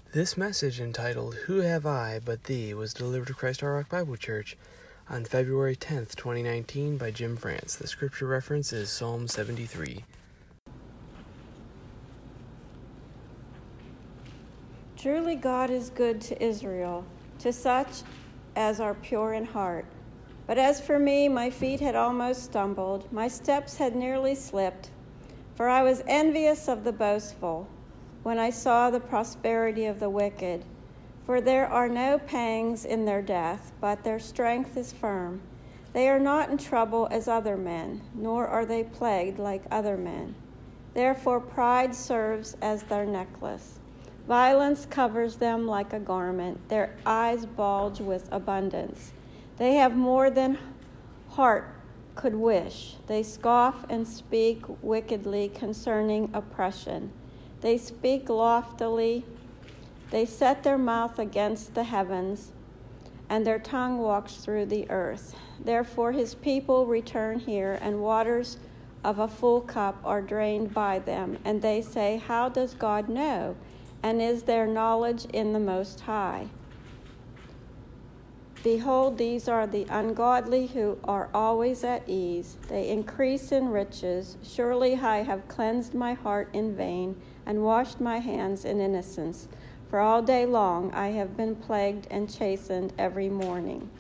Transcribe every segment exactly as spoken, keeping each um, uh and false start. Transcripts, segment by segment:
This message, entitled Who Have I But Thee, was delivered to Christ Our Rock Bible Church on February tenth, twenty nineteen by Jim France. The scripture reference is Psalm seventy-three. Truly God is good to Israel, to such as are pure in heart. But as for me, my feet had almost stumbled, my steps had nearly slipped, for I was envious of the boastful when I saw the prosperity of the wicked. For there are no pangs in their death, but their strength is firm. They are not in trouble as other men, nor are they plagued like other men. Therefore pride serves as their necklace. Violence covers them like a garment. Their eyes bulge with abundance. They have more than heart could wish. They scoff and speak wickedly concerning oppression. They speak loftily. They set their mouth against the heavens, and their tongue walks through the earth. Therefore his people return here, and waters of a full cup are drained by them. And they say, how does God know? And is there knowledge in the Most High? Behold, these are the ungodly who are always at ease. They increase in riches. Surely I have cleansed my heart in vain and washed my hands in innocence. For all day long I have been plagued and chastened every morning.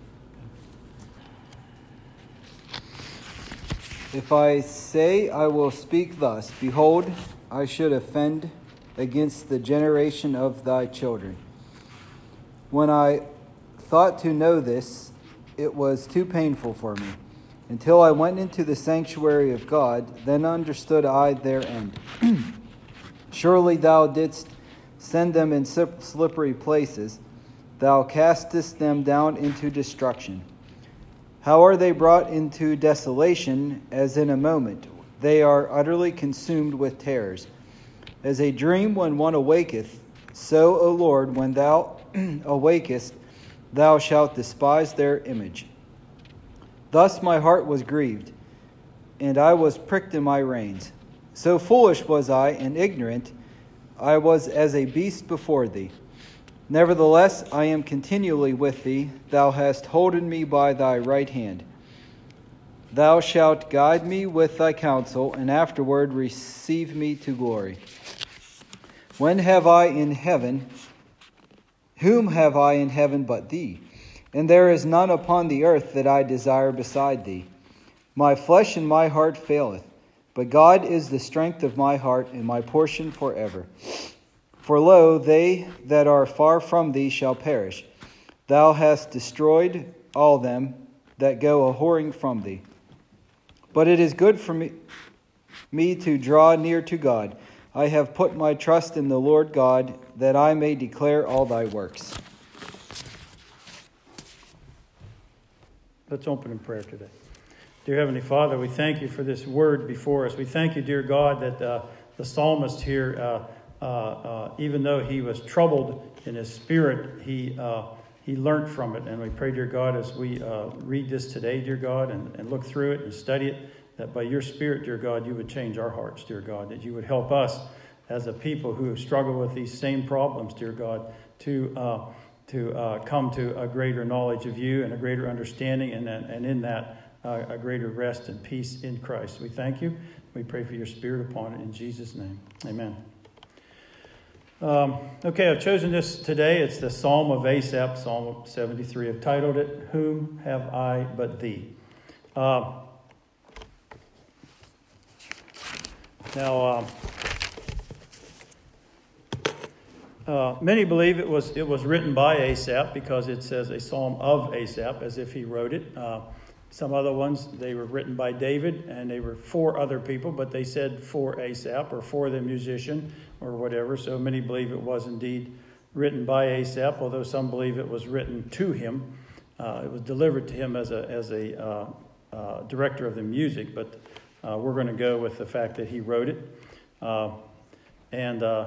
If I say I will speak thus, behold, I should offend against the generation of thy children. When I thought to know this, it was too painful for me. Until I went into the sanctuary of God, then understood I their end. Surely thou didst send them in slippery places. Thou castest them down into destruction. How are they brought into desolation as in a moment? They are utterly consumed with terrors. As a dream when one awaketh, so, O Lord, when thou awakest, thou shalt despise their image. Thus my heart was grieved, and I was pricked in my reins. So foolish was I and ignorant, I was as a beast before thee. Nevertheless, I am continually with thee. Thou hast holden me by thy right hand. Thou shalt guide me with thy counsel, and afterward receive me to glory. When have I in heaven, whom have I in heaven but thee? And there is none upon the earth that I desire beside thee. My flesh and my heart faileth, but God is the strength of my heart and my portion forever. For lo, they that are far from thee shall perish. Thou hast destroyed all them that go a-whoring from thee. But it is good for me, me to draw near to God. I have put my trust in the Lord God, that I may declare all thy works. Let's open in prayer today. Dear Heavenly Father, we thank you for this word before us. We thank you, dear God, that uh, the psalmist here, uh, uh, uh, even though he was troubled in his spirit, he uh, he learned from it. And we pray, dear God, as we uh, read this today, dear God, and, and look through it and study it, that by your Spirit, dear God, you would change our hearts, dear God, that you would help us as a people who have struggled with these same problems, dear God, to uh, to uh, come to a greater knowledge of you and a greater understanding, and, and in that, uh, a greater rest and peace in Christ. We thank you. We pray for your Spirit upon it in Jesus' name. Amen. Um, okay, I've chosen this today. It's the Psalm of Asaph, Psalm seventy-three. I've titled it, Whom Have I But Thee? Uh, now, uh, uh, many believe it was it was written by Asaph because it says a Psalm of Asaph, as if he wrote it. Uh, some other ones, they were written by David, and they were for other people, but they said for Asaph or for the musician or whatever. So many believe it was indeed written by Asaph, although some believe it was written to him. Uh, it was delivered to him as a as a uh, uh, director of the music, but uh, we're going to go with the fact that he wrote it. Uh, and uh,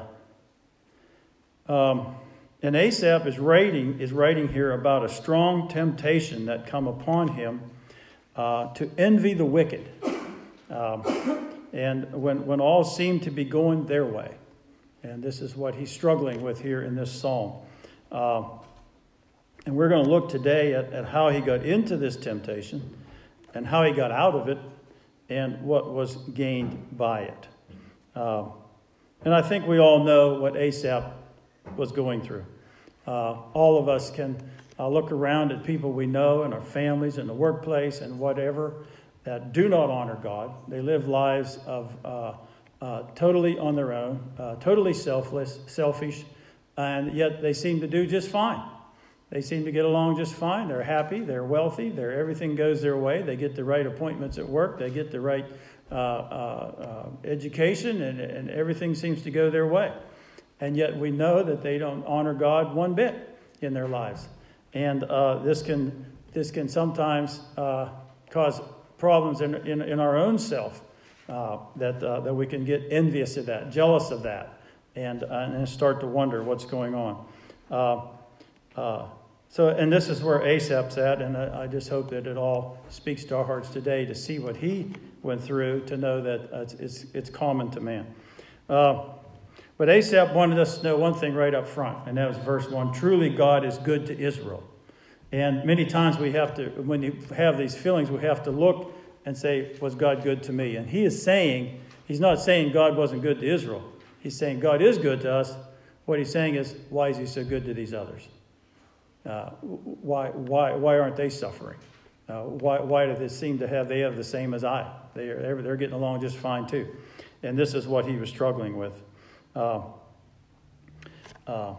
um, and Asaph is writing is writing here about a strong temptation that come upon him uh, to envy the wicked. Um, and when when all seemed to be going their way. And this is what he's struggling with here in this psalm. Uh, and we're going to look today at, at how he got into this temptation and how he got out of it and what was gained by it. Uh, and I think we all know what Asaph was going through. Uh, all of us can uh, look around at people we know in our families, in the workplace, and whatever, that do not honor God. They live lives of uh, uh, totally on their own, uh, totally selfless, selfish, and yet they seem to do just fine. They seem to get along just fine. They're happy. They're wealthy. They're, everything goes their way. They get the right appointments at work. They get the right uh, uh, uh, education, and, and everything seems to go their way. And yet we know that they don't honor God one bit in their lives. And uh, this can this can sometimes uh, cause problems in, in, in our own self, uh, that uh, that we can get envious of that, jealous of that, and, uh, and start to wonder what's going on. Uh, uh, so, and this is where Asaph's at, and I, I just hope that it all speaks to our hearts today to see what he went through, to know that uh, it's, it's, it's common to man. Uh, But Asaph wanted us to know one thing right up front, and that was verse one. Truly God is good to Israel. And many times we have to, when you have these feelings, we have to look and say, was God good to me? And he is saying, he's not saying God wasn't good to Israel. He's saying God is good to us. What he's saying is, why is he so good to these others? Uh, why, why, why aren't they suffering? Uh, why, why do they seem to have, they have the same as I? They are, they're getting along just fine too. And this is what he was struggling with. Because uh,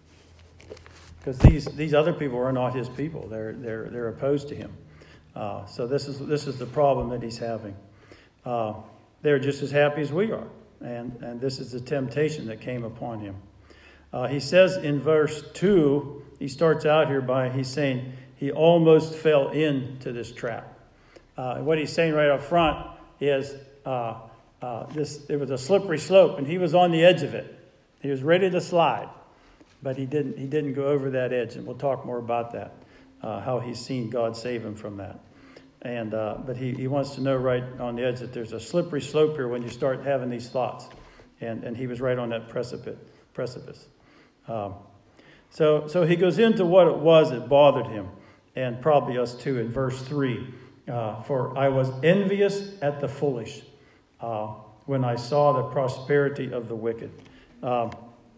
uh, these these other people are not his people; they're they're they're opposed to him. Uh, so this is this is the problem that he's having. Uh, they're just as happy as we are, and and this is the temptation that came upon him. Uh, he says in verse two, he starts out here by he's saying he almost fell into this trap. Uh, what he's saying right up front is. Uh, Uh, this it was a slippery slope, and he was on the edge of it. He was ready to slide, but he didn't. He didn't go over that edge, and we'll talk more about that. Uh, how he's seen God save him from that, and uh, but he, he wants to know right on the edge that there's a slippery slope here when you start having these thoughts, and and he was right on that precipice. Precipice. Um, so so he goes into what it was that bothered him, and probably us too. In verse three, uh, for I was envious at the foolish. Uh, when I saw the prosperity of the wicked. Um,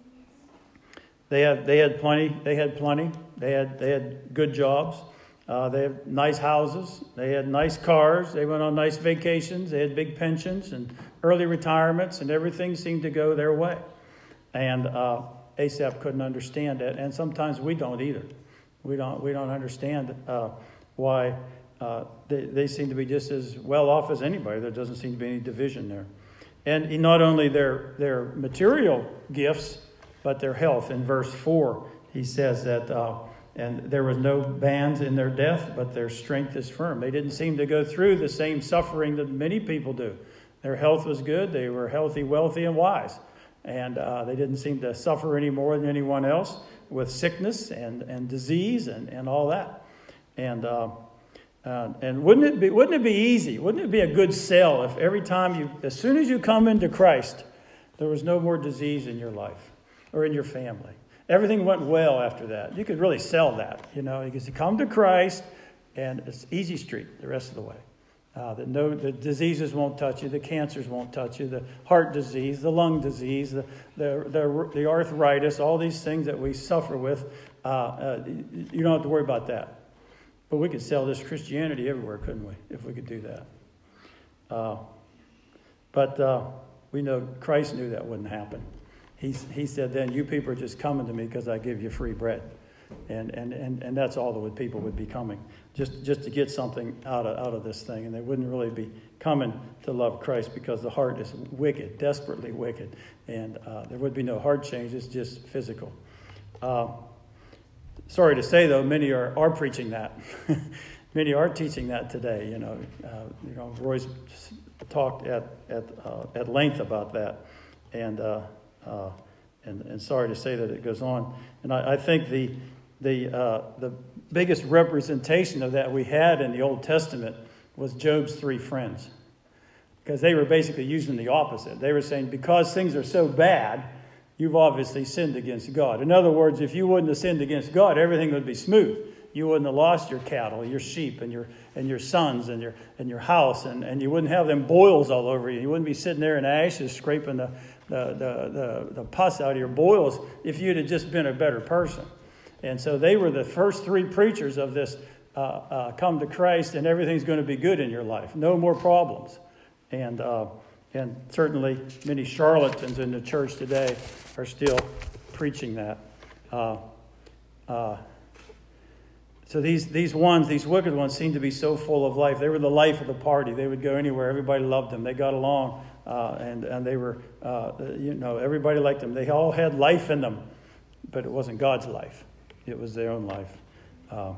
they had they had plenty. They had plenty. They had they had good jobs. Uh, they had nice houses. They had nice cars. They went on nice vacations. They had big pensions and early retirements, and everything seemed to go their way. And uh, Asaph couldn't understand it, and sometimes we don't either. We don't we don't understand uh, why. Uh, they, they seem to be just as well off as anybody. There doesn't seem to be any division there. And not only their their material gifts, but their health. In verse four, he says that, uh, and there was no bands in their death, but their strength is firm. They didn't seem to go through the same suffering that many people do. Their health was good. They were healthy, wealthy, and wise. And uh, they didn't seem to suffer any more than anyone else with sickness and, and disease and, and all that. And... Uh, Uh, and wouldn't it be wouldn't it be easy? Wouldn't it be a good sell if every time you, as soon as you come into Christ, there was no more disease in your life or in your family? Everything went well after that. You could really sell that, you know. You could come to Christ, and it's easy street the rest of the way. Uh, that no, the diseases won't touch you, the cancers won't touch you, the heart disease, the lung disease, the the the, the arthritis, all these things that we suffer with. Uh, uh, you don't have to worry about that. But we could sell this Christianity everywhere, couldn't we, if we could do that? Uh, but uh, we know Christ knew that wouldn't happen. He, he said then, you people are just coming to me because I give you free bread. And and, and, and that's all the people would be coming, just, just to get something out of, out of this thing. And they wouldn't really be coming to love Christ because the heart is wicked, desperately wicked. And uh, there would be no heart changes, just physical. Uh, Sorry to say, though, many are, are preaching that. Many are teaching that today. You know, uh, you know, Roy's talked at at uh, at length about that, and uh, uh, and and sorry to say that it goes on. And I, I think the the uh, the biggest representation of that we had in the Old Testament was Job's three friends, because they were basically using the opposite. They were saying because things are so bad, you've obviously sinned against God. In other words, if you wouldn't have sinned against God, everything would be smooth. You wouldn't have lost your cattle, your sheep, and your and your sons, and your and your house, and, and you wouldn't have them boils all over you. You wouldn't be sitting there in ashes scraping the the, the, the, the pus out of your boils if you'd have just been a better person. And so they were the first three preachers of this uh, uh, come to Christ and everything's going to be good in your life. No more problems. And uh, and certainly many charlatans in the church today are still preaching that. Uh, uh, so these these ones, these wicked ones, seem to be so full of life. They were the life of the party. They would go anywhere. Everybody loved them. They got along, uh, and and they were, uh, you know, everybody liked them. They all had life in them, but it wasn't God's life. It was their own life. Uh,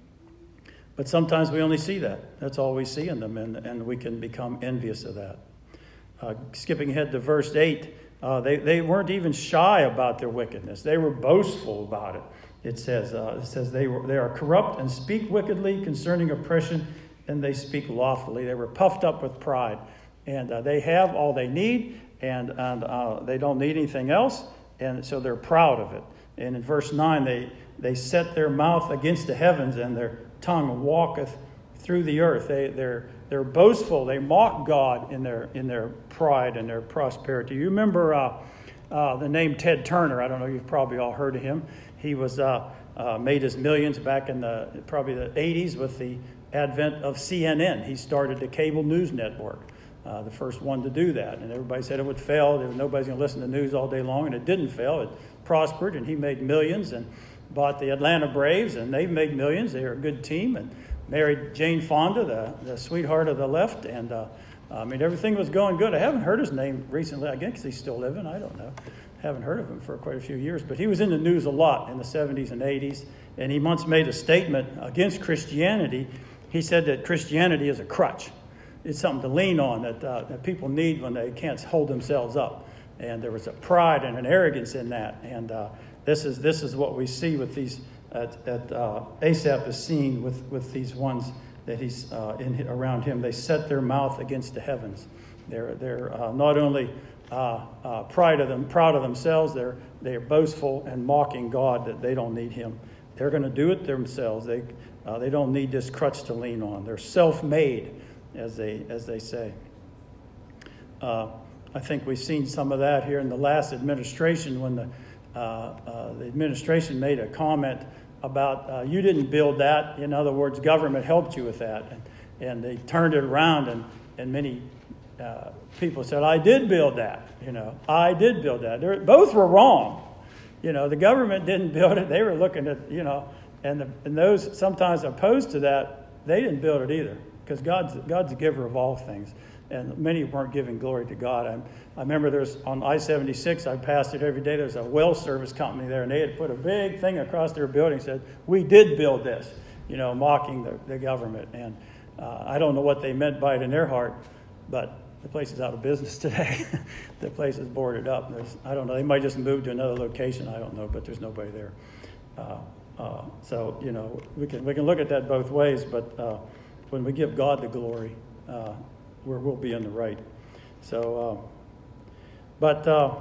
but sometimes we only see that. That's all we see in them, and, and we can become envious of that. Uh, skipping ahead to verse eight, uh, they, they weren't even shy about their wickedness. They were boastful about it. It says, uh, it says they, were, they are corrupt and speak wickedly concerning oppression, and they speak loftily. They were puffed up with pride, and uh, they have all they need, and, and uh, they don't need anything else, and so they're proud of it. And in verse nine, they, they set their mouth against the heavens, and their tongue walketh through the earth. They, they're, they're boastful. They mock God in their, in their pride and their prosperity. You remember uh, uh, the name Ted Turner. I don't know, you've probably all heard of him. He was uh, uh, made his millions back in the probably the eighties with the advent of C N N. He started the cable news network, uh, the first one to do that. And everybody said it would fail. Nobody's going to listen to news all day long, and it didn't fail. It prospered, and he made millions and bought the Atlanta Braves, and they've made millions. They are a good team, and married Jane Fonda, the, the sweetheart of the left, and uh, I mean, everything was going good. I haven't heard his name recently. I guess he's still living. I don't know. Haven't heard of him for quite a few years, but he was in the news a lot in the seventies and eighties, and he once made a statement against Christianity. He said that Christianity is a crutch. It's something to lean on that, uh, that people need when they can't hold themselves up. And there was a pride and an arrogance in that. And uh, this is this is what we see with these, at, at uh, Asaph is seen with, with these ones that he's uh, in around him. They set their mouth against the heavens. They're they're uh, not only uh, uh, pride of them, proud of themselves. They're they're boastful and mocking God that they don't need Him. They're going to do it themselves. They uh, they don't need this crutch to lean on. They're self-made, as they as they say. Uh, I think we've seen some of that here in the last administration when the uh, uh, the administration made a comment about uh, you didn't build that. In other words, government helped you with that, and, and they turned it around, and and many uh, people said, "I did build that." You know, I did build that. They're, both were wrong. You know, the government didn't build it. They were looking at, you know, and the, and those sometimes opposed to that, they didn't build it either, because God's God's the giver of all things. And many weren't giving glory to God. I, I remember there's on I seventy-six, I passed it every day. There's a well service company there, and they had put a big thing across their building that said, "We did build this," you know, mocking the, the government. And uh, I don't know what they meant by it in their heart, but the place is out of business today. The place is boarded up. There's, I don't know, they might just move to another location. I don't know, but there's nobody there. Uh, uh, so, you know, we can we can look at that both ways, but uh, when we give God the glory, uh, where we'll be in the right. So, uh, but, uh,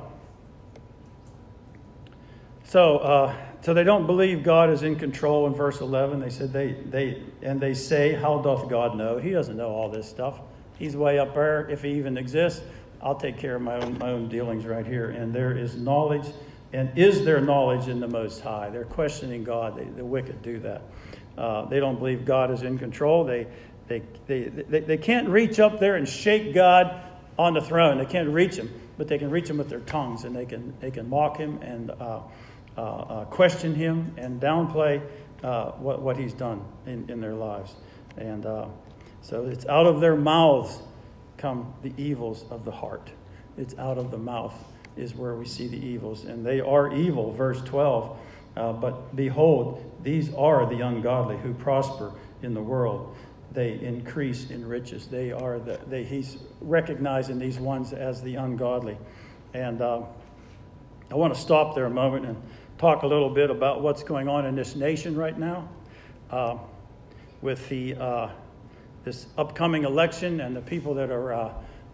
so, uh, so they don't believe God is in control in verse eleven. They said they, they, and they say, how doth God know? He doesn't know all this stuff. He's way up there. If he even exists, I'll take care of my own, my own dealings right here. And there is knowledge, and is there knowledge in the Most High? They're questioning God. They, the wicked do that. Uh, they don't believe God is in control. They, They, they they they can't reach up there and shake God on the throne. They can't reach him, but they can reach him with their tongues, and they can they can mock him and uh, uh, uh, question him and downplay uh, what what he's done in, in their lives. And uh, so it's out of their mouths come the evils of the heart. It's out of the mouth is where we see the evils, and they are evil. Verse twelve. Uh, but behold, these are the ungodly who prosper in the world. They increase in riches. They are the they he's recognizing these ones as the ungodly. And uh, I want to stop there a moment and talk a little bit about what's going on in this nation right now, uh, with the uh, this upcoming election and the people that are uh,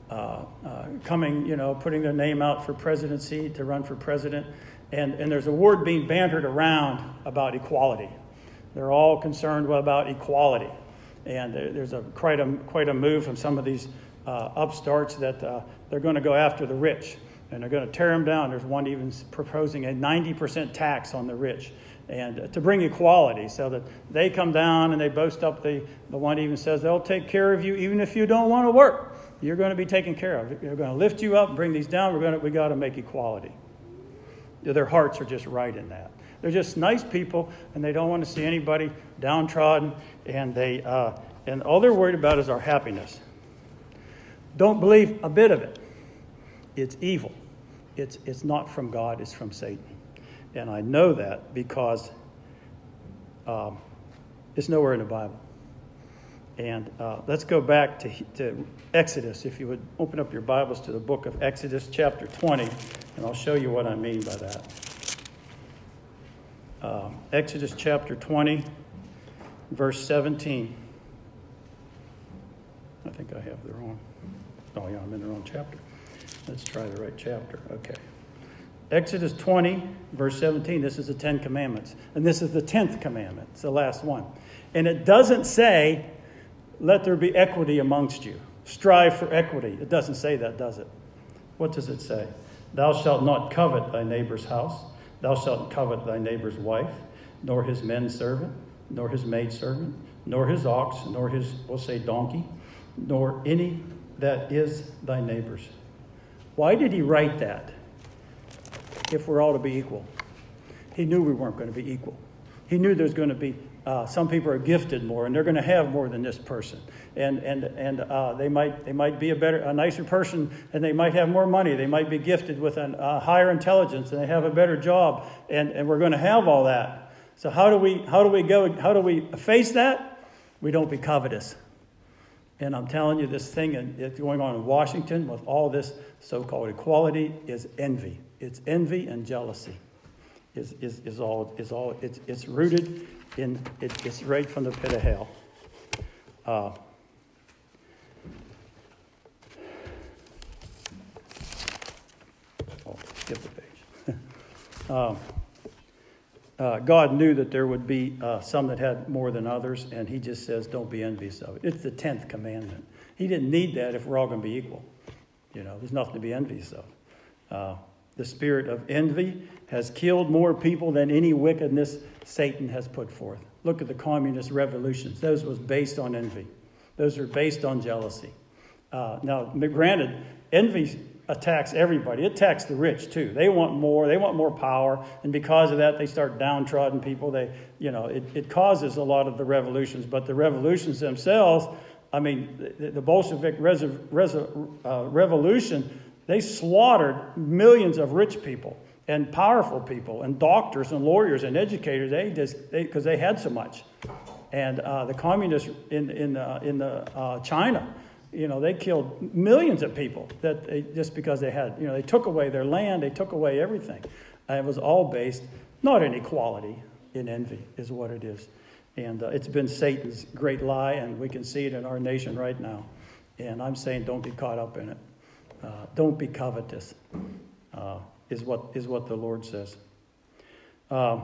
uh, uh, coming, you know, putting their name out for presidency, to run for president. And, and there's a word being bantered around about equality. They're all concerned about equality. And there, there's a quite, a quite a move from some of these uh, upstarts that uh, they're going to go after the rich. And they're going to tear them down. There's one even proposing a ninety percent tax on the rich, and uh, to bring equality, so that they come down and they boast up. The, the one even says they'll take care of you even if you don't want to work. You're going to be taken care of. They're going to lift you up and bring these down. We're going to, we got to make equality. Their hearts are just right in that. They're just nice people, and they don't want to see anybody downtrodden, and they uh, and all they're worried about is our happiness. Don't believe a bit of it. It's evil. It's it's not from God. It's from Satan. And I know that because um, it's nowhere in the Bible. And uh, let's go back to, to Exodus. If you would open up your Bibles to the book of Exodus chapter twenty, and I'll show you what I mean by that. Uh, Exodus chapter twenty, verse seventeen. I think I have the wrong. Oh, yeah, I'm in the wrong chapter. Let's try the right chapter. Okay. Exodus twenty, verse seventeen. This is the Ten Commandments. And this is the tenth commandment. It's the last one. And it doesn't say, let there be equity amongst you. Strive for equity. It doesn't say that, does it? What does it say? Thou shalt not covet thy neighbor's house. Thou shalt covet thy neighbor's wife, nor his manservant, nor his maidservant, nor his ox, nor his, we'll say, donkey, nor any that is thy neighbor's. Why did he write that if we're all to be equal? He knew we weren't going to be equal. He knew there's going to be, uh, some people are gifted more, and they're going to have more than this person. And and and uh, they might they might be a better, a nicer person, and they might have more money. They might be gifted with a uh, higher intelligence, and they have a better job. And, and we're going to have all that. So how do we how do we go? How do we face that? We don't be covetous. And I'm telling you, this thing that's going on in Washington with all this so-called equality is envy. It's envy and jealousy. Is is is all is all it's it's rooted in it, it's right from the pit of hell. Uh, oh, skip the page. um, Uh, God knew that there would be uh, some that had more than others, and he just says, don't be envious of it. It's the tenth commandment. He didn't need that if we're all going to be equal. You know, there's nothing to be envious of. Uh, the spirit of envy has killed more people than any wickedness Satan has put forth. Look at the communist revolutions. Those was based on envy. Those are based on jealousy. Uh, now, granted, envy attacks everybody. It attacks the rich too. They want more. They want more power, and because of that, they start downtrodden people. They, you know, it, it causes a lot of the revolutions. But the revolutions themselves, I mean, the, the Bolshevik res, res, uh, revolution, they slaughtered millions of rich people and powerful people and doctors and lawyers and educators. They just because they, they had so much, and uh, the communists in in uh, in the uh, China. You know, they killed millions of people that they, just because they had, you know, they took away their land, they took away everything. And it was all based, not in equality, in envy is what it is. And uh, it's been Satan's great lie, and we can see it in our nation right now. And I'm saying don't be caught up in it. Uh, don't be covetous, uh, is what is what the Lord says. Um,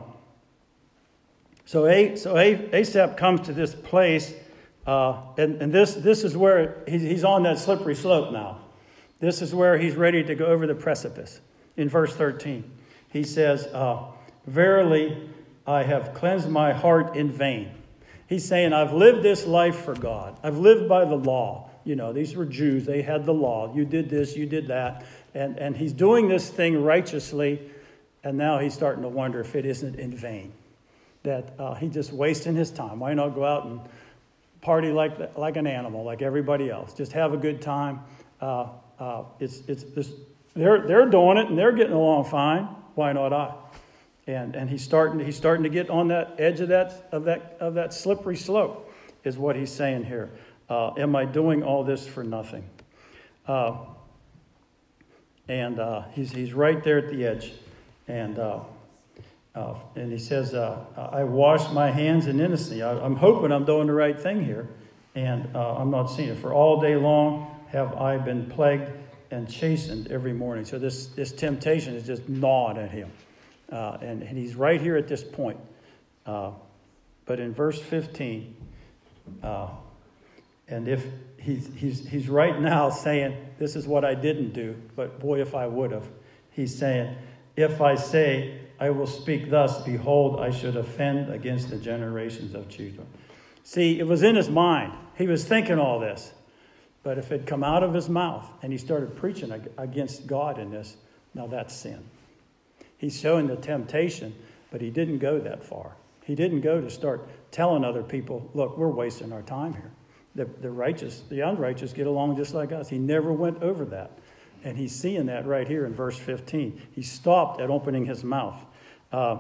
so A, so A, Asaph comes to this place. Uh, and and this this is where he's, he's on that slippery slope now. This is where he's ready to go over the precipice. In verse thirteen, he says, uh, verily, I have cleansed my heart in vain. He's saying, I've lived this life for God. I've lived by the law. You know, these were Jews. They had the law. You did this, you did that. And, and he's doing this thing righteously. And now he's starting to wonder if it isn't in vain. That uh, he's just wasting his time. Why not go out and party like like an animal, like everybody else? Just have a good time. Uh, uh, it's it's this, they're they're doing it and they're getting along fine. Why not I? And and he's starting he's starting to get on that edge of that of that of that slippery slope, is what he's saying here. Uh, am I doing all this for nothing? Uh, and uh, he's he's right there at the edge, and. Uh, Uh, and he says, uh, I wash my hands in innocency. I, I'm hoping I'm doing the right thing here. And uh, I'm not seeing it. For all day long have I been plagued and chastened every morning. So this, this temptation is just gnawing at him. Uh, and, and he's right here at this point. Uh, but in verse fifteen, uh, and if he's, he's, he's right now saying, this is what I didn't do, but boy, if I would have. He's saying, if I say, I will speak thus, behold, I should offend against the generations of children. See, it was in his mind. He was thinking all this. But if it come out of his mouth and he started preaching against God in this, now that's sin. He's showing the temptation, but he didn't go that far. He didn't go to start telling other people, look, we're wasting our time here. The, the righteous, the unrighteous get along just like us. He never went over that. And he's seeing that right here in verse fifteen. He stopped at opening his mouth. Uh,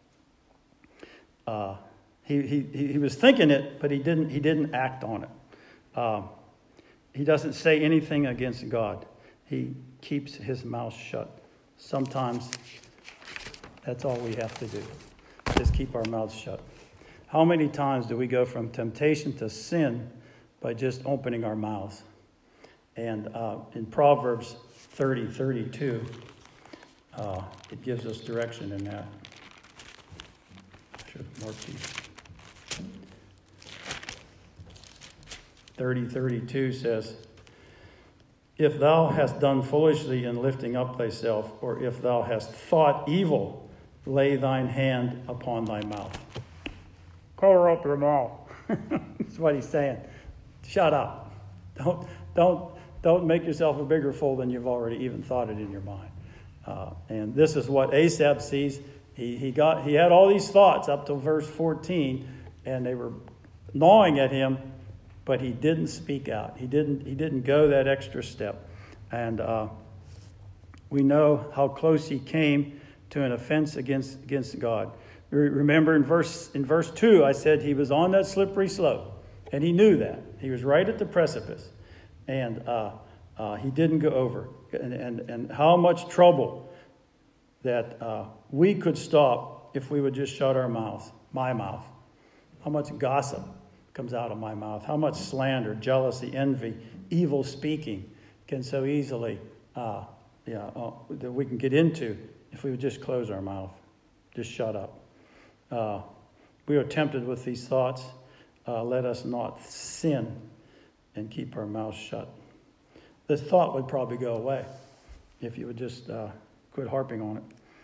uh, he, he, he was thinking it, but he didn't, he didn't act on it. Uh, he doesn't say anything against God. He keeps his mouth shut. Sometimes that's all we have to do, is keep our mouths shut. How many times do we go from temptation to sin by just opening our mouths? And uh, in Proverbs thirty thirty-two, uh, it gives us direction in that. I should have marked these. thirty thirty-two says, if thou hast done foolishly in lifting up thyself, or if thou hast thought evil, lay thine hand upon thy mouth. Cover up your mouth. That's what he's saying. Shut up. Don't, don't, don't make yourself a bigger fool than you've already even thought it in your mind. Uh, and this is what Asaph sees. He, he, got, he had all these thoughts up to verse fourteen, and they were gnawing at him, but he didn't speak out. He didn't, he didn't go that extra step. And uh, we know how close he came to an offense against, against God. Remember in verse, in verse two, I said he was on that slippery slope, and he knew that. He was right at the precipice, and uh, uh, he didn't go over. And, and, and how much trouble that uh, we could stop if we would just shut our mouths, my mouth. How much gossip comes out of my mouth. How much slander, jealousy, envy, evil speaking can so easily, uh, yeah, uh, that we can get into if we would just close our mouth, just shut up. Uh, we are tempted with these thoughts. Uh, let us not sin and keep our mouths shut. This thought would probably go away if you would just uh, quit harping on it.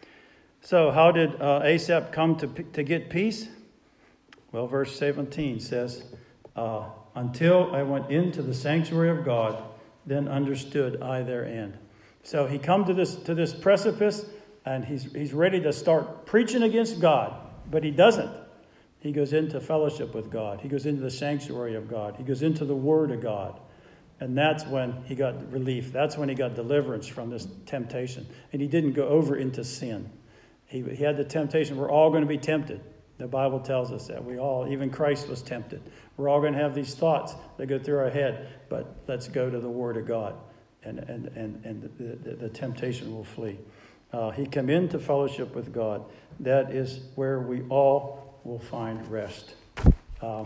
So how did uh, Asaph come to, to get peace? Well, verse seventeen says, uh, until I went into the sanctuary of God, then understood I their end. So he come to this to this precipice, and he's he's ready to start preaching against God, but he doesn't. He goes into fellowship with God. He goes into the sanctuary of God. He goes into the Word of God. And that's when he got relief. That's when he got deliverance from this temptation. And he didn't go over into sin. He, he had the temptation. We're all going to be tempted. The Bible tells us that. We all, even Christ was tempted. We're all going to have these thoughts that go through our head. But let's go to the Word of God. And, and, and, and the, the, the temptation will flee. Uh, he came into fellowship with God. That is where we all will find rest. Uh,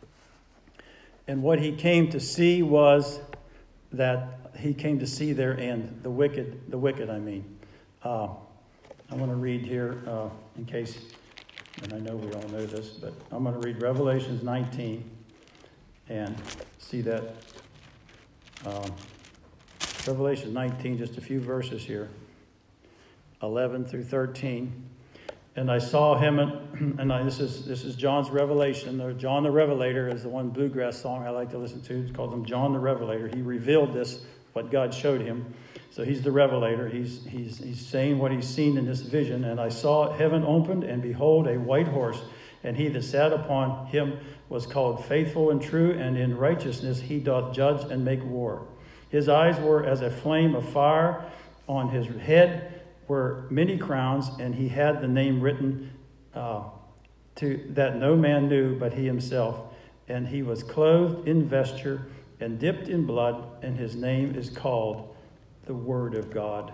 and what he came to see was that he came to see their end. The wicked, the wicked, I mean. Uh, I want to read here uh, in case... And I know we all know this, but I'm going to read Revelations nineteen and see that. Um, Revelation nineteen, just a few verses here. eleven through thirteen. And I saw him, and, and I, this is this is John's revelation. Or John the Revelator is the one bluegrass song I like to listen to. It's called him John the Revelator. He revealed this, what God showed him. So he's the revelator. He's, he's, he's saying what he's seen in this vision. And I saw heaven opened, and behold, a white horse. And he that sat upon him was called Faithful and True, and in righteousness he doth judge and make war. His eyes were as a flame of fire. On his head were many crowns, and he had the name written uh, to that no man knew but he himself. And he was clothed in vesture and dipped in blood, and his name is called the Word of God.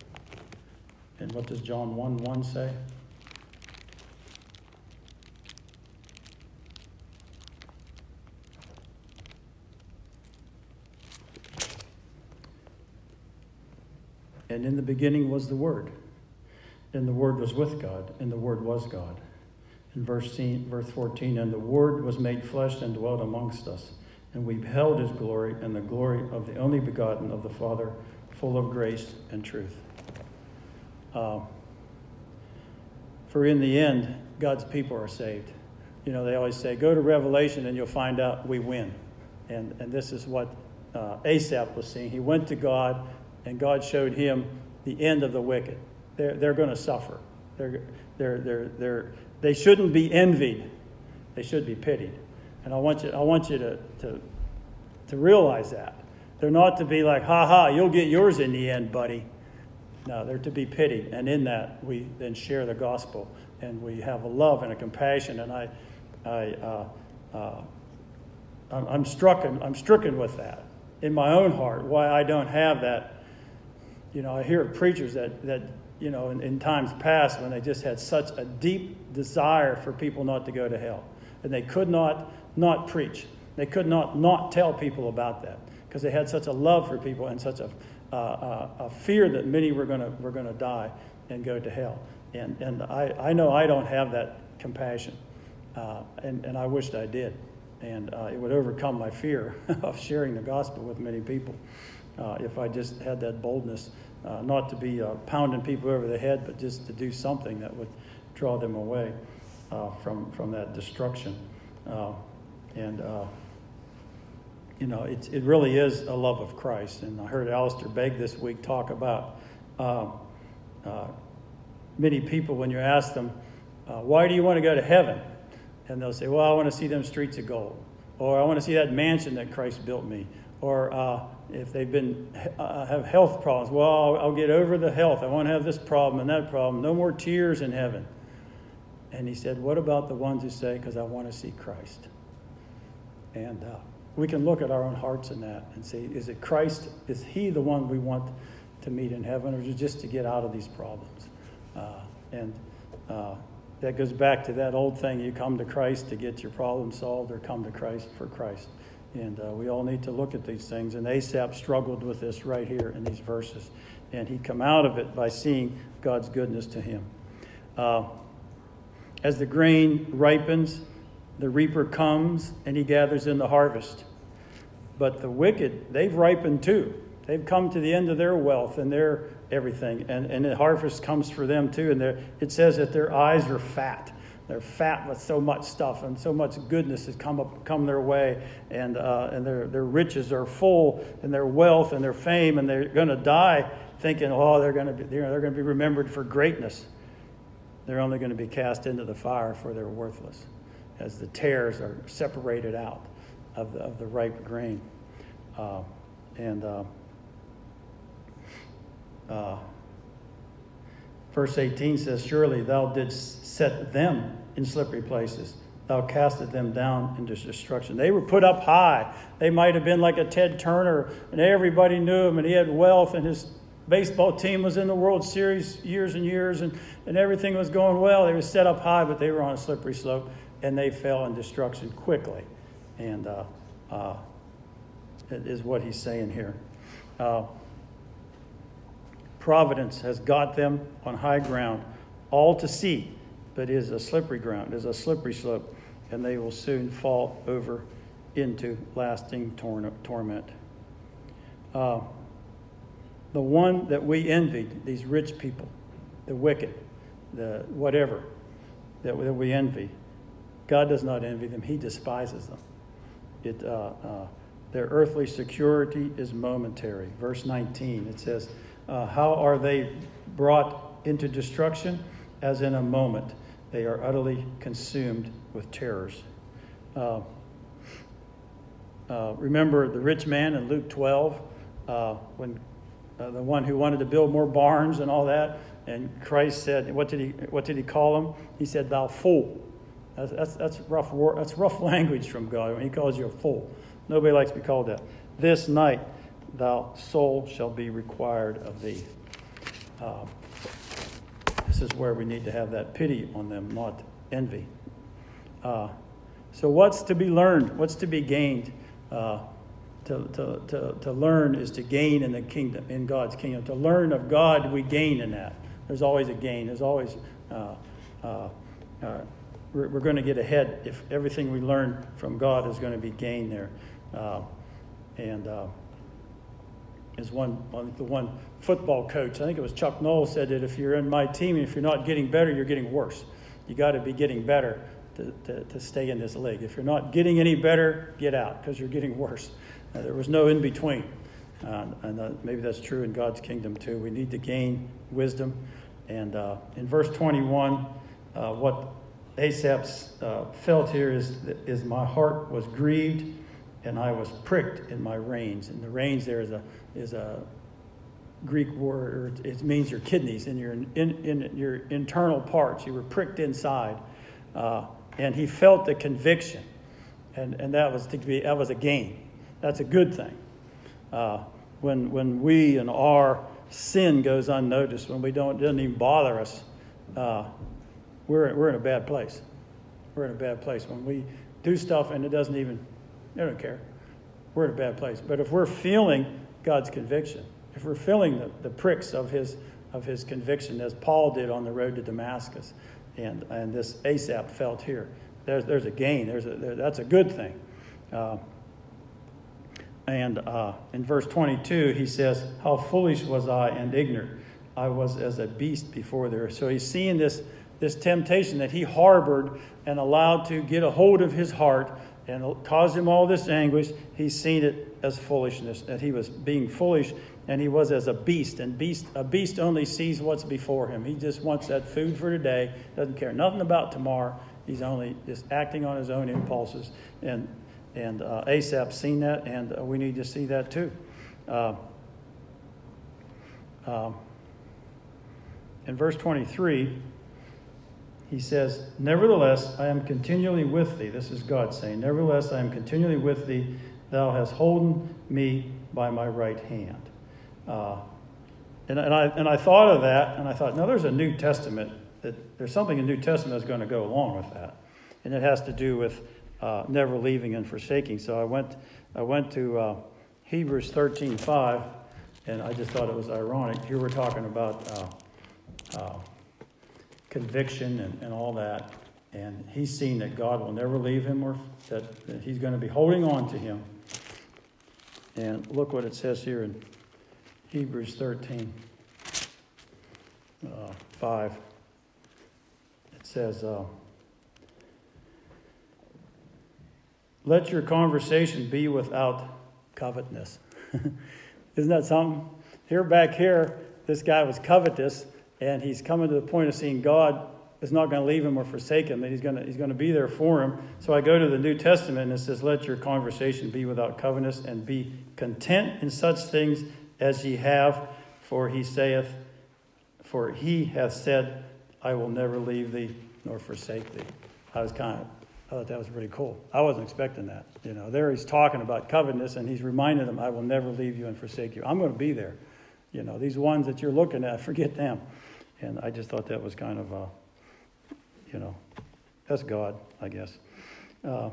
And what does John one one say? And in the beginning was the Word. And the Word was with God, and the Word was God. In verse fourteen, and the Word was made flesh and dwelt amongst us. And we beheld his glory, and the glory of the only begotten of the Father, full of grace and truth. Uh, for in the end, God's people are saved. You know, they always say, go to Revelation and you'll find out we win. And and this is what uh, Asaph was seeing. He went to God, and God showed him the end of the wicked. They're, they're going to suffer. They're, they're, they're, they're, they shouldn't be envied. They should be pitied. And I want you, I want you to, to, to realize that. They're not to be like, ha ha, you'll get yours in the end, buddy. No, they're to be pitied. And in that, we then share the gospel. And we have a love and a compassion. And I, I, uh, uh, I'm, I'm stricken, I'm stricken with that in my own heart, why I don't have that. You know, I hear of preachers that, that you know, in, in times past when they just had such a deep desire for people not to go to hell. And they could not not preach. They could not not tell people about that because they had such a love for people and such a, uh, uh, a fear that many were going to were going to die and go to hell. And and I, I know I don't have that compassion, uh, and, and I wished I did. And uh, it would overcome my fear of sharing the gospel with many people uh, if I just had that boldness, uh, not to be uh, pounding people over the head, but just to do something that would draw them away uh, from, from that destruction. Uh, and, uh, you know, it, it really is a love of Christ. And I heard Alistair Begg this week talk about uh, uh, many people, when you ask them, uh, why do you want to go to heaven? And they'll say, well, I want to see them streets of gold. Or I want to see that mansion that Christ built me. Or uh, if they've been uh, have health problems, well, I'll, I'll get over the health. I won't have this problem and that problem. No more tears in heaven. And he said, what about the ones who say, because I want to see Christ? And uh, we can look at our own hearts in that and say, is it Christ? Is he the one we want to meet in heaven, or is it just to get out of these problems? Uh, and uh, that goes back to that old thing, you come to Christ to get your problem solved, or come to Christ for Christ. And uh, we all need to look at these things. And Asaph struggled with this right here in these verses. And he come out of it by seeing God's goodness to him. Uh, as the grain ripens, the reaper comes and he gathers in the harvest. But the wicked, they've ripened too. They've come to the end of their wealth and their everything. And, and the harvest comes for them too. And it says that their eyes are fat. They're fat with so much stuff, and so much goodness has come up, come their way, and uh, and their their riches are full, and their wealth and their fame, and they're going to die thinking, oh, they're going to be they're, they're going to be remembered for greatness. They're only going to be cast into the fire, for they're worthless, as the tares are separated out of the of the ripe grain, uh, and. Uh, uh, Verse eighteen says, surely thou didst set them in slippery places. Thou casted them down into destruction. They were put up high. They might have been like a Ted Turner, and everybody knew him, and he had wealth, and his baseball team was in the World Series years and years, and, and everything was going well. They were set up high, but they were on a slippery slope, and they fell in destruction quickly. And uh, uh, it is what he's saying here. Uh, Providence has got them on high ground, all to see, but it is a slippery ground, it is a slippery slope, and they will soon fall over into lasting tor- torment. Uh, the one that we envied, these rich people, the wicked, the whatever that, that we envy, God does not envy them, he despises them. It, uh, uh, their earthly security is momentary. Verse nineteen, it says, Uh, how are they brought into destruction? As in a moment, they are utterly consumed with terrors. Uh, uh, remember the rich man in Luke twelve, uh, when uh, the one who wanted to build more barns and all that, and Christ said, "What did he? What did he call him?" He said, "Thou fool." That's that's, that's rough. That's rough language from God when he calls you a fool. Nobody likes to be called that. This night, thou soul shall be required of thee. Uh, this is where we need to have that pity on them, not envy. Uh, so what's to be learned? What's to be gained? Uh, to, to, to, to learn is to gain in the kingdom, in God's kingdom. To learn of God, we gain in that. There's always a gain. There's always, uh, uh, uh, we're, we're going to get ahead if everything we learn from God is going to be gained there. Uh, and uh, as one, one, the one football coach, I think it was Chuck Noll, said that if you're in my team and if you're not getting better, you're getting worse. You got to be getting better to, to, to stay in this league. If you're not getting any better, get out because you're getting worse. Uh, there was no in between. Uh, and uh, maybe that's true in God's kingdom too. We need to gain wisdom. And uh, in verse twenty-one, uh, what Asaph's uh, felt here is, is my heart was grieved and I was pricked in my reins. And the reins there is a is a Greek word. It means your kidneys and your in, in your internal parts. You were pricked inside, uh, and he felt the conviction, and and that was to be that was a gain. That's a good thing. Uh, when when we and our sin goes unnoticed, when we don't doesn't even bother us, uh, we're we're in a bad place. We're in a bad place when we do stuff and it doesn't even they don't care. We're in a bad place. But if we're feeling God's conviction, if we're feeling the, the pricks of his of his conviction, as Paul did on the road to Damascus, and and this Asaph felt here, there's there's a gain. There's a there, that's a good thing. Uh, and uh, in verse twenty-two, he says, "How foolish was I and ignorant! I was as a beast before there." So he's seeing this this temptation that he harbored and allowed to get a hold of his heart and cause him all this anguish. He's seen it as foolishness, that he was being foolish, and he was as a beast. And beast, a beast only sees what's before him. He just wants that food for today, doesn't care nothing about tomorrow. He's only just acting on his own impulses. And and uh, Asaph's seen that, and uh, we need to see that too. Uh, uh, in verse twenty-three, he says, "Nevertheless, I am continually with thee." This is God saying, "Nevertheless, I am continually with thee. Thou hast holden me by my right hand." Uh, and, and, I, and I thought of that, and I thought, no, there's a New Testament. That there's something in the New Testament that's going to go along with that. And it has to do with uh, never leaving and forsaking. So I went I went to uh, Hebrews thirteen five, and I just thought it was ironic. Here we're talking about Uh, uh, conviction and, and all that, and he's seen that God will never leave him, or that, that he's going to be holding on to him. And look what it says here in Hebrews thirteen uh, five. It says, uh, "Let your conversation be without covetousness." Isn't that something? Here, back here, this guy was covetous. And he's coming to the point of seeing God is not going to leave him or forsake him, that he's going to he's going to be there for him. So I go to the New Testament and it says, "Let your conversation be without covetousness, and be content in such things as ye have, for he saith, for he hath said, I will never leave thee nor forsake thee." I was kind of I thought that was pretty cool. I wasn't expecting that. You know, there he's talking about covetousness, and he's reminding them, "I will never leave you and forsake you. I'm going to be there. You know, these ones that you're looking at, forget them." And I just thought that was kind of, uh, you know, that's God, I guess. Uh,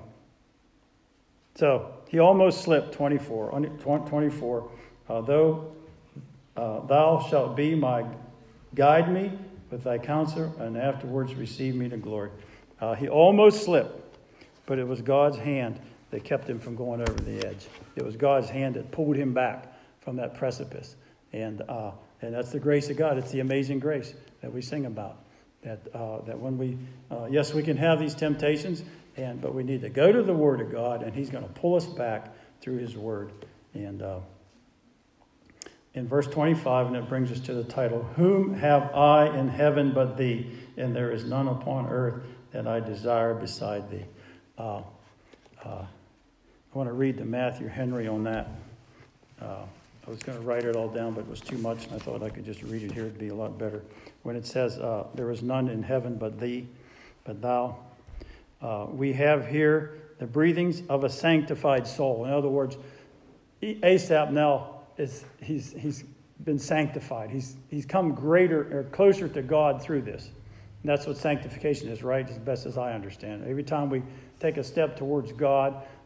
so he almost slipped, twenty-four. twenty-four, uh, "Though uh, thou shalt be my, guide me with thy counsel, and afterwards receive me to glory." Uh, he almost slipped, but it was God's hand that kept him from going over the edge. It was God's hand that pulled him back from that precipice. And uh, and that's the grace of God. It's the amazing grace that we sing about. That uh, that when we, uh, yes, we can have these temptations, and but we need to go to the Word of God, and He's going to pull us back through His Word. And uh, in verse twenty-five, and it brings us to the title, "Whom have I in heaven but Thee? And there is none upon earth that I desire beside Thee." Uh, uh, I want to read to Matthew Henry on that. Uh, I was going to write it all down, but it was too much, and I thought I could just read it here. It'd be a lot better. When it says, uh, "There is none in heaven but Thee, but Thou," uh, we have here the breathings of a sanctified soul. In other words, Asaph now is he's he's been sanctified. He's he's come greater or closer to God through this. And that's what sanctification is, right? As best as I understand. Every time we take a step towards God,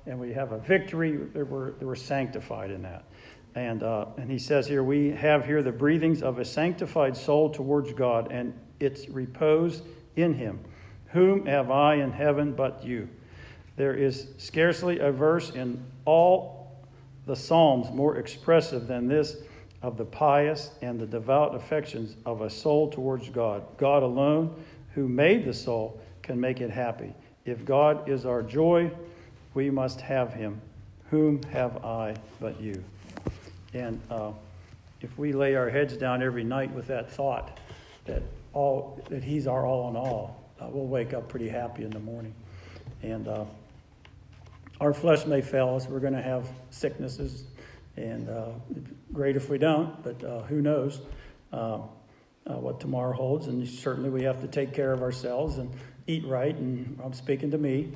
and we have a victory. We're, we're sanctified in that. And uh, and he says here, we have here the breathings of a sanctified soul towards God, and its repose in him. Whom have I in heaven but you? There is scarcely a verse in all the Psalms more expressive than this of the pious and the devout affections of a soul towards God. God alone, who made the soul, can make it happy. If God is our joy, we must have him. Whom have I but you? And uh, if we lay our heads down every night with that thought that all that he's our all in all, uh, we'll wake up pretty happy in the morning. And uh, our flesh may fail us. We're going to have sicknesses, and uh, great if we don't, but uh, who knows uh, uh, what tomorrow holds. And certainly we have to take care of ourselves and eat right, and I'm speaking to me,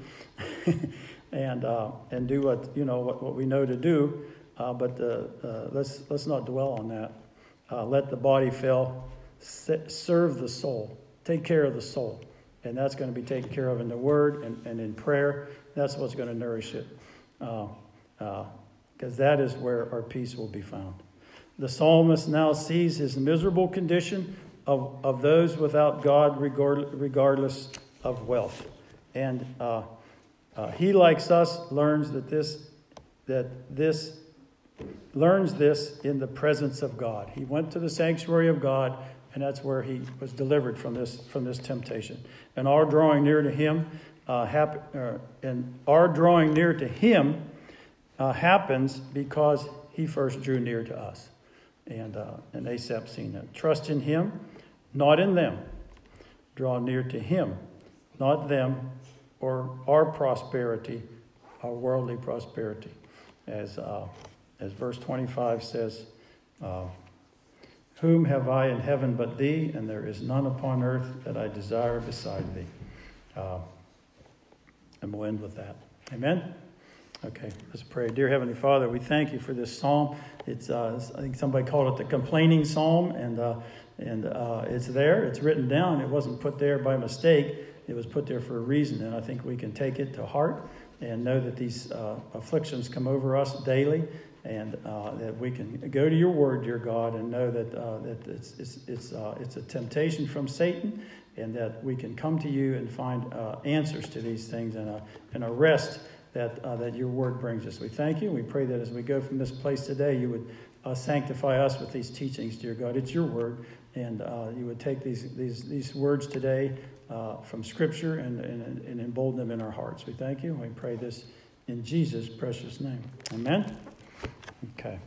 and uh, and do what you know what, what we know to do. Uh, but uh, uh, let's let's not dwell on that. Uh, let the body fail. Serve the soul. Take care of the soul, and that's going to be taken care of in the Word and, and in prayer. That's what's going to nourish it, because uh, uh, that is where our peace will be found. The psalmist now sees his miserable condition of, of those without God, regard, regardless of wealth, and uh, uh, he, like us, learns that this that this. learns this in the presence of God. He went to the sanctuary of God, and that's where he was delivered from this from this temptation. And our drawing near to him, uh, hap- uh, and our drawing near to him uh, happens because he first drew near to us. And uh, and Asaph's seen that. Trust in him, not in them. Draw near to him, not them, or our prosperity, our worldly prosperity, as. Uh, As verse twenty-five says, uh, whom have I in heaven but thee? And there is none upon earth that I desire beside thee. Uh, and we'll end with that. Amen? Okay, let's pray. Dear Heavenly Father, we thank you for this psalm. It's uh, I think somebody called it the complaining psalm, and uh, and uh, it's there. It's written down. It wasn't put there by mistake. It was put there for a reason, and I think we can take it to heart and know that these uh, afflictions come over us daily. And uh, that we can go to your word, dear God, and know that uh, that it's it's it's, uh, it's a temptation from Satan, and that we can come to you and find uh, answers to these things, and a and a rest that uh, that your word brings us. We thank you. We pray that as we go from this place today, you would uh, sanctify us with these teachings, dear God. It's your word, and uh, you would take these these these words today uh, from Scripture and, and and embolden them in our hearts. We thank you. We pray this in Jesus' precious name. Amen. Okay.